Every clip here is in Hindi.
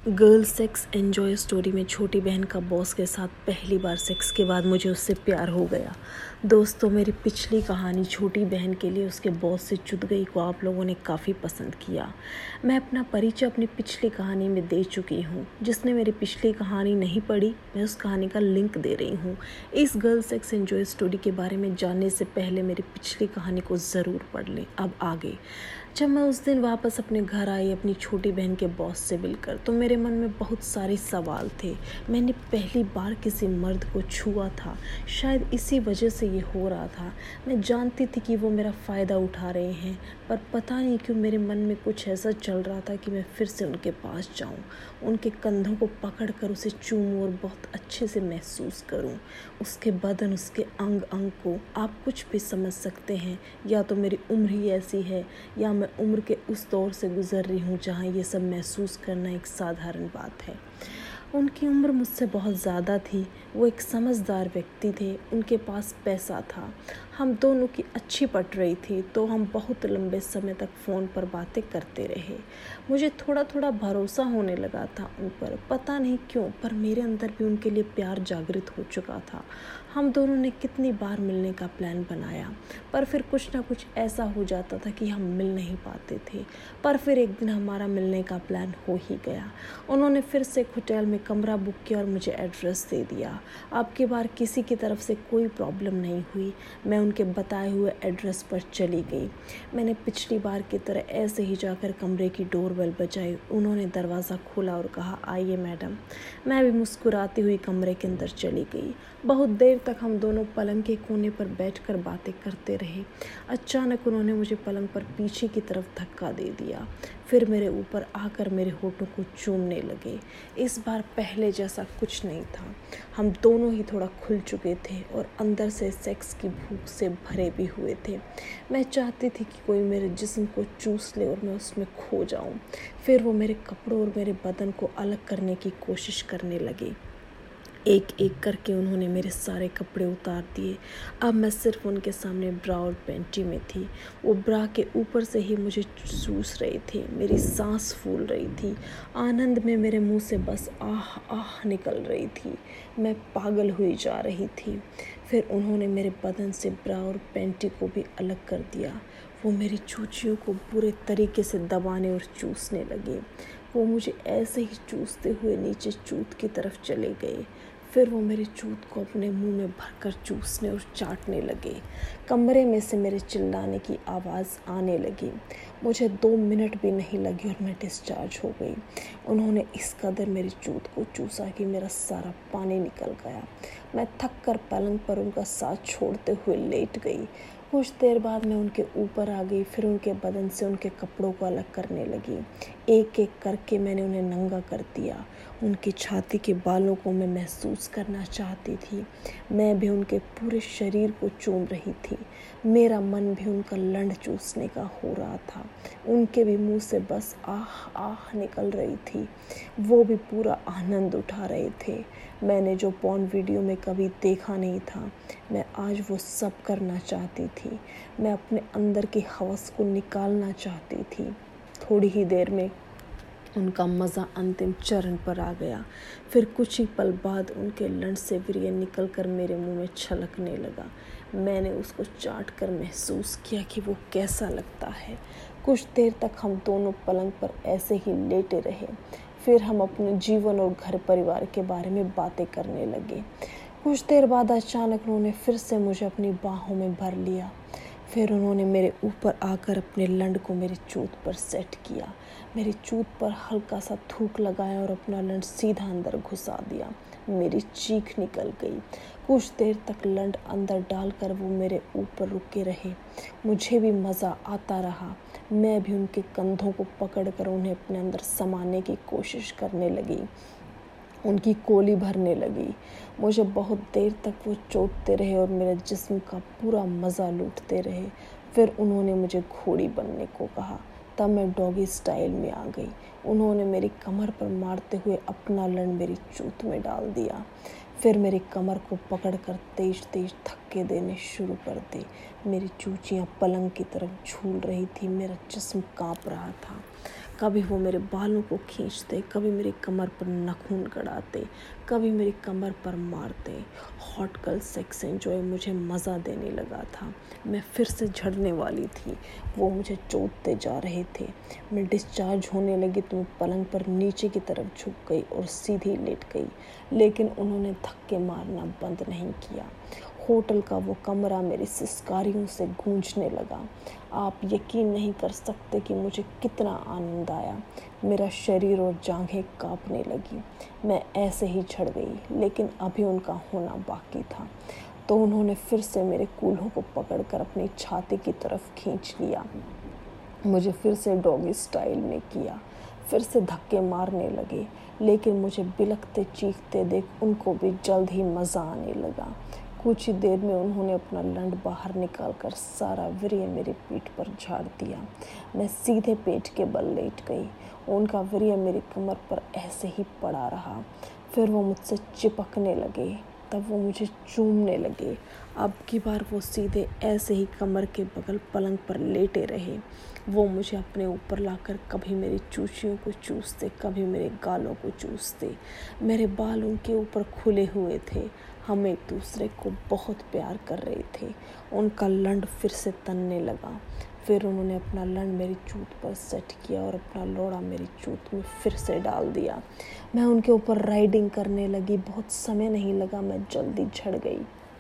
गर्ल सेक्स एंजॉय स्टोरी में छोटी बहन का बॉस के साथ पहली बार सेक्स के बाद मुझे उससे प्यार हो गया। दोस्तों, मेरी पिछली कहानी छोटी बहन के लिए उसके बॉस से चुद गई को आप लोगों ने काफ़ी पसंद किया। मैं अपना परिचय अपनी पिछली कहानी में दे चुकी हूँ। जिसने मेरी पिछली कहानी नहीं पढ़ी, मैं उस कहानी का लिंक दे रही हूँ। इस गर्ल सेक्स एंजॉय स्टोरी के बारे में जानने से पहले मेरी पिछली कहानी को ज़रूर पढ़ लें। अब आगे, जब मैं उस दिन वापस अपने घर आई अपनी छोटी बहन के बॉस से मिलकर, तो मेरे मन में बहुत सारे सवाल थे। मैंने पहली बार किसी मर्द को छुआ था, शायद इसी वजह से ये हो रहा था। मैं जानती थी कि वो मेरा फ़ायदा उठा रहे हैं, पर पता नहीं क्यों मेरे मन में कुछ ऐसा चल रहा था कि मैं फिर से उनके पास जाऊं, उनके कंधों को पकड़कर उसे चूमूं और बहुत अच्छे से महसूस करूं उसके बदन, उसके अंग अंग को। आप कुछ भी समझ सकते हैं, या तो मेरी उम्र ही ऐसी है, या मैं उम्र के उस दौर से गुजर रही हूँ जहाँ ये सब महसूस करना एक साधारण बात है। उनकी उम्र मुझसे बहुत ज़्यादा थी। वो एक समझदार व्यक्ति थे, उनके पास पैसा था। हम दोनों की अच्छी पट रही थी, तो हम बहुत लंबे समय तक फ़ोन पर बातें करते रहे। मुझे थोड़ा थोड़ा भरोसा होने लगा था उन पर, पता नहीं क्यों, पर मेरे अंदर भी उनके लिए प्यार जागृत हो चुका था। हम दोनों ने कितनी बार मिलने का प्लान बनाया, पर फिर कुछ ना कुछ ऐसा हो जाता था कि हम मिल नहीं पाते थे। पर फिर एक दिन हमारा मिलने का प्लान हो ही गया। उन्होंने फिर से एक होटल में कमरा बुक किया और मुझे एड्रेस दे दिया। अब की बार किसी की तरफ से कोई प्रॉब्लम नहीं हुई। मैं उनके बताए हुए एड्रेस पर चली गई। मैंने पिछली बार की तरह ऐसे ही जाकर कमरे की डोरबेल बजाई। उन्होंने दरवाज़ा खोला और कहा, आइए मैडम। मैं भी मुस्कुराती हुई कमरे के अंदर चली गई। बहुत देर तक हम दोनों पलंग के कोने पर बैठकर बातें करते रहे। अचानक उन्होंने मुझे पलंग पर पीछे की तरफ धक्का दे दिया, फिर मेरे ऊपर आकर मेरे होठों को चूमने लगे। इस बार पहले जैसा कुछ नहीं था। हम दोनों ही थोड़ा खुल चुके थे और अंदर से सेक्स की भूख से भरे भी हुए थे। मैं चाहती थी कि कोई मेरे जिस्म को चूस ले और मैं उसमें खो जाऊं। फिर वो मेरे कपड़ों और मेरे बदन को अलग करने की कोशिश करने लगे। एक एक करके उन्होंने मेरे सारे कपड़े उतार दिए। अब मैं सिर्फ उनके सामने ब्रा और पैंटी में थी। वो ब्रा के ऊपर से ही मुझे चूस रहे थे। मेरी सांस फूल रही थी। आनंद में मेरे मुंह से बस आह आह निकल रही थी। मैं पागल हुई जा रही थी। फिर उन्होंने मेरे बदन से ब्रा और पैंटी को भी अलग कर दिया। वो मेरी चूचियों को पूरे तरीके से दबाने और चूसने लगे। वो मुझे ऐसे ही चूसते हुए नीचे चूत की तरफ चले गए। फिर वो मेरे चूत को अपने मुंह में भरकर चूसने और चाटने लगे। कमरे में से मेरे चिल्लाने की आवाज़ आने लगी। मुझे 2 मिनट भी नहीं लगे और मैं डिस्चार्ज हो गई। उन्होंने इस कदर मेरी चूत को चूसा कि मेरा सारा पानी निकल गया। मैं थक कर पलंग पर उनका साथ छोड़ते हुए लेट गई। कुछ देर बाद मैं उनके ऊपर आ गई। फिर उनके बदन से उनके कपड़ों को अलग करने लगी। एक एक करके मैंने उन्हें नंगा कर दिया। उनकी छाती के बालों को मैं महसूस करना चाहती थी। मैं भी उनके पूरे शरीर को चूम रही थी। मेरा मन भी उनका लंड चूसने का हो रहा था। उनके भी मुंह से बस आह आह निकल रही थी। वो भी पूरा आनंद उठा रहे थे। मैंने जो पॉर्न वीडियो में कभी देखा नहीं था, मैं आज वो सब करना चाहती थी। मैं अपने अंदर की हवस को निकालना चाहती थी। थोड़ी ही देर में उनका मज़ा अंतिम चरण पर आ गया। फिर कुछ ही पल बाद उनके लंड से वीर्य निकल कर मेरे मुंह में छलकने लगा। मैंने उसको चाट कर महसूस किया कि वो कैसा लगता है। कुछ देर तक हम दोनों पलंग पर ऐसे ही लेटे रहे। फिर हम अपने जीवन और घर परिवार के बारे में बातें करने लगे। कुछ देर बाद अचानक उन्होंने फिर से मुझे अपनी बाहों में भर लिया। फिर उन्होंने मेरे ऊपर आकर अपने लंड को मेरी चूत पर सेट किया। मेरी चूत पर हल्का सा थूक लगाया और अपना लंड सीधा अंदर घुसा दिया। मेरी चीख निकल गई। कुछ देर तक लंड अंदर डालकर वो मेरे ऊपर रुके रहे। मुझे भी मज़ा आता रहा। मैं भी उनके कंधों को पकड़कर उन्हें अपने अंदर समाने की कोशिश करने लगी। उनकी कोली भरने लगी। मुझे बहुत देर तक वो चोटते रहे और मेरे जिस्म का पूरा मज़ा लूटते रहे। फिर उन्होंने मुझे घोड़ी बनने को कहा। तब मैं डॉगी स्टाइल में आ गई। उन्होंने मेरी कमर पर मारते हुए अपना लंड मेरी चूत में डाल दिया। फिर मेरी कमर को पकड़कर तेज तेज धक्के देने शुरू कर दे। मेरी चूचियाँ पलंग की तरफ झूल रही थी। मेरा जिस्म काँप रहा था। कभी वो मेरे बालों को खींचते, कभी मेरी कमर पर नाखून गड़ाते, कभी मेरी कमर पर मारते। हॉट गर्ल सेक्स एंजॉय मुझे मज़ा देने लगा था। मैं फिर से झड़ने वाली थी। वो मुझे चोटते जा रहे थे। मैं डिस्चार्ज होने लगी तो मैं पलंग पर नीचे की तरफ झुक गई और सीधी लेट गई, लेकिन उन्होंने धक्के मारना बंद नहीं किया। होटल का वो कमरा मेरी सिसकारियों से गूंजने लगा। आप यकीन नहीं कर सकते कि मुझे कितना आनंद आया। मेरा शरीर और जांघें कांपने लगी। मैं ऐसे ही झड़ गई, लेकिन अभी उनका होना बाकी था। तो उन्होंने फिर से मेरे कूल्हों को पकड़कर अपनी छाती की तरफ खींच लिया। मुझे फिर से डॉगी स्टाइल में किया। फिर से धक्के मारने लगे, लेकिन मुझे बिलखते चीखते देख उनको भी जल्द ही मज़ा आने लगा। कुछ ही देर में उन्होंने अपना लंड बाहर निकालकर सारा वीर्य मेरी पीठ पर झाड़ दिया। मैं सीधे पेट के बल लेट गई। उनका वीर्य मेरी कमर पर ऐसे ही पड़ा रहा। फिर वो मुझसे चिपकने लगे, तब वो मुझे चूमने लगे। अब की बार वो सीधे ऐसे ही कमर के बगल पलंग पर लेटे रहे। वो मुझे अपने ऊपर लाकर कभी मेरी चूचियों को चूसते, कभी मेरे गालों को चूसते। मेरे बाल उनके ऊपर खुले हुए थे। हम एक दूसरे को बहुत प्यार कर रहे थे। उनका लंड फिर से तनने लगा। फिर उन्होंने अपना लंड मेरी चूत पर सेट किया और अपना लोड़ा मेरी चूत में फिर से डाल दिया। मैं उनके ऊपर राइडिंग करने लगी। बहुत समय नहीं लगा, मैं जल्दी झड़ गई।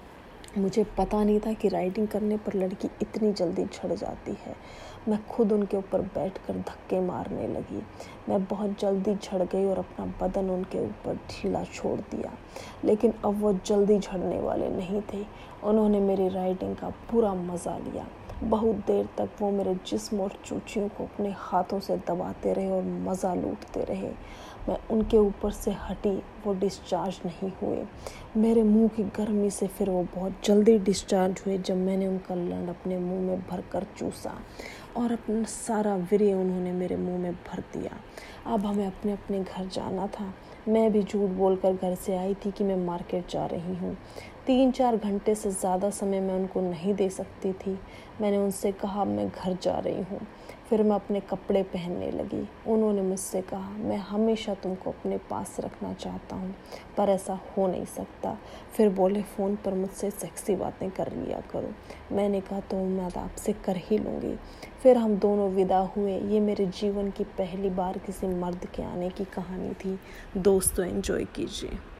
मुझे पता नहीं था कि राइडिंग करने पर लड़की इतनी जल्दी झड़ जाती है। मैं खुद उनके ऊपर बैठकर धक्के मारने लगी। मैं बहुत जल्दी झड़ गई और अपना बदन उनके ऊपर ढीला छोड़ दिया। लेकिन अब वो जल्दी झड़ने वाले नहीं थे। उन्होंने मेरी राइडिंग का पूरा मज़ा लिया। बहुत देर तक वो मेरे जिस्म और चूचियों को अपने हाथों से दबाते रहे और मज़ा लूटते रहे। मैं उनके ऊपर से हटी, वो डिस्चार्ज नहीं हुए। मेरे मुंह की गर्मी से फिर वो बहुत जल्दी डिस्चार्ज हुए जब मैंने उनका लंड अपने मुंह में भरकर चूसा और अपना सारा वीर्य उन्होंने मेरे मुंह में भर दिया। अब हमें अपने अपने घर जाना था। मैं भी झूठ बोलकर घर से आई थी कि मैं मार्केट जा रही हूँ। 3-4 घंटे से ज़्यादा समय मैं उनको नहीं दे सकती थी। मैंने उनसे कहा मैं घर जा रही हूँ। फिर मैं अपने कपड़े पहनने लगी। उन्होंने मुझसे कहा मैं हमेशा तुमको अपने पास रखना चाहता हूँ, पर ऐसा हो नहीं सकता। फिर बोले फ़ोन पर मुझसे सेक्सी बातें कर लिया करो। मैंने कहा तो मैं आपसे कर ही लूँगी। फिर हम दोनों विदा हुए। ये मेरे जीवन की पहली बार किसी मर्द के आने की कहानी थी। दोस्तों, एंजॉय कीजिए।